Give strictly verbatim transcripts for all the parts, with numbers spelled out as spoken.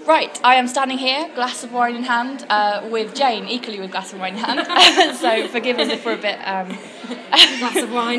Right, I am standing here, glass of wine in hand, uh, with Jane, equally with glass of wine in hand. So forgive us if we're a bit... Um... glass of wine.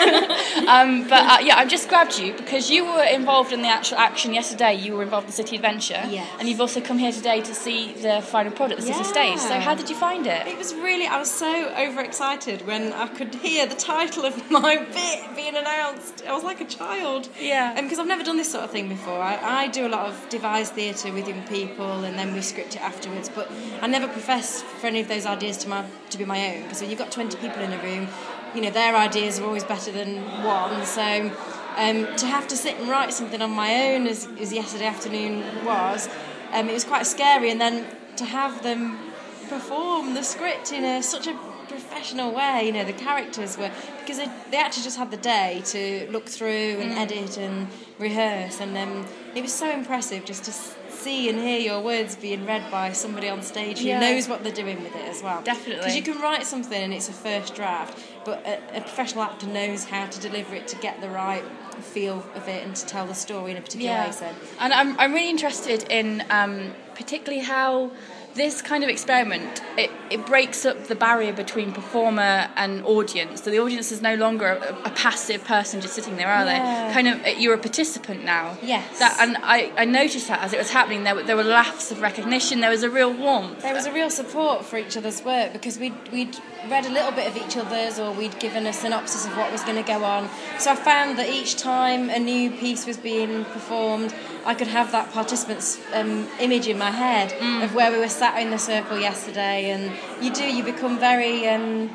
um, but uh, yeah, I've just grabbed you because you were involved in the actual action yesterday. You were involved in City Adventure. Yes. And you've also come here today to see the final product, the yeah. City Stage. So how did you find it? It was really... I was so overexcited when I could hear the title of my bit being announced. I was like a child. Yeah. And because I've never done this sort of thing before. I, I do a lot of devised theatre with young people and then we script it afterwards, but I never profess for any of those ideas to my to be my own, because when you've got twenty people in a room, you know, their ideas are always better than one. So um, to have to sit and write something on my own, as, as yesterday afternoon was, um, it was quite scary, and then to have them perform the script in a, such a professional way, you know, the characters were, because they, they actually just had the day to look through and mm. edit and rehearse, and um, it was so impressive just to see and hear your words being read by somebody on stage who yeah. knows what they're doing with it as well. Definitely. Because you can write something and it's a first draft, but a, a professional actor knows how to deliver it to get the right feel of it and to tell the story in a particular yeah. way. So. And I'm I'm really interested in um, particularly how this kind of experiment, it, it breaks up the barrier between performer and audience. So the audience is no longer a, a passive person just sitting there, are yeah. they? Kind of, you're a participant now. Yes. That, and I, I noticed that as it was happening, there were, there were laughs of recognition, there was a real warmth. There was a real support for each other's work, because we'd, we'd read a little bit of each other's, or we'd given a synopsis of what was going to go on. So I found that each time a new piece was being performed, I could have that participant's um, image in my head mm. of where we were sat in the circle yesterday, and you do, you become very, um,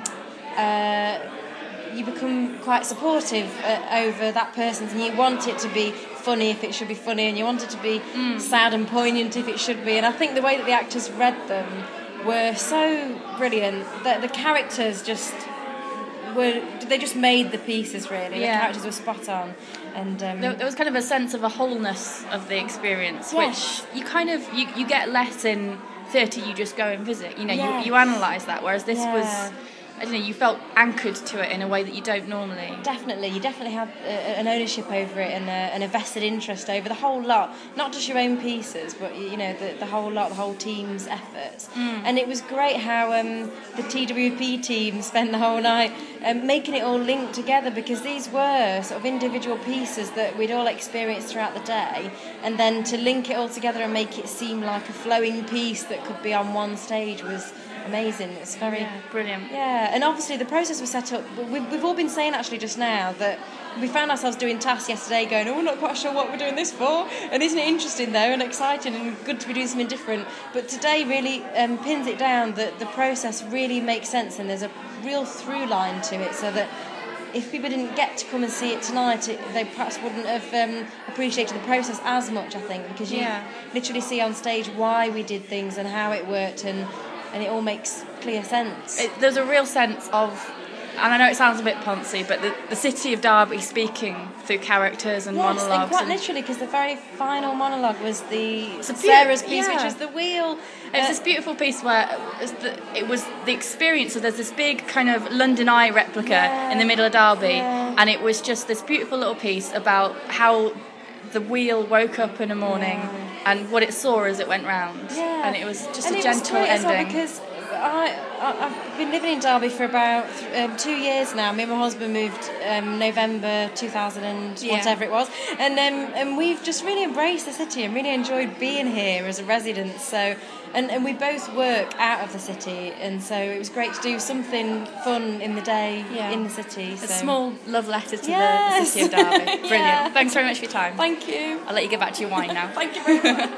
uh, you become quite supportive uh, over that person's, and you want it to be funny if it should be funny, and you want it to be mm. sad and poignant if it should be, and I think the way that the actors read them were so brilliant, that the characters just were, they just made the pieces really, yeah. the characters were spot on. And um, there, there was kind of a sense of a wholeness of the experience, yes. which you kind of you, you get less in theatre. You just go and visit, you know, yes. you, you analyse that, whereas this yeah. was, I don't know, you felt anchored to it in a way that you don't normally. Definitely, you definitely had uh, an ownership over it, and a, and a vested interest over the whole lot, not just your own pieces, but you know, the, the whole lot, the whole team's efforts. Mm. And it was great how um, the T W P team spent the whole night um, making it all link together, because these were sort of individual pieces that we'd all experienced throughout the day, and then to link it all together and make it seem like a flowing piece that could be on one stage was amazing. It's very yeah, brilliant. Yeah, and obviously the process was set up. We've, we've all been saying actually just now that we found ourselves doing tasks yesterday going, oh, we're not quite sure what we're doing this for, and isn't it interesting though, and exciting and good to be doing something different. But today really um, pins it down that the process really makes sense, and there's a real through line to it, so that if people didn't get to come and see it tonight, it, they perhaps wouldn't have um, appreciated the process as much, I think, because you yeah. literally see on stage why we did things and how it worked, and and it all makes clear sense. It, there's a real sense of, and I know it sounds a bit poncy, but the, the city of Derby speaking through characters and yes, monologues. Yes, quite and literally, because the very final monologue was the It's a Sarah's beau- piece, yeah. which was the wheel. It's uh, this beautiful piece where it was the, it was the experience. So there's this big kind of London Eye replica yeah, in the middle of Derby, yeah. and it was just this beautiful little piece about how the wheel woke up in the morning yeah. and what it saw as it went round. Yeah. And it was just and a it gentle was great ending. As well, because I, I, I've been living in Derby for about um, two years now. Me and my husband moved um, November two thousand and Yeah. whatever it was, and um, and we've just really embraced the city and really enjoyed being here as a resident. So, and, and we both work out of the city, and so it was great to do something fun in the day Yeah. in the city. A So. small love letter to Yes. the, the city of Derby. Brilliant. Yeah. Thanks very much for your time. Thank you. I'll let you get back to your wine now. Thank you very much.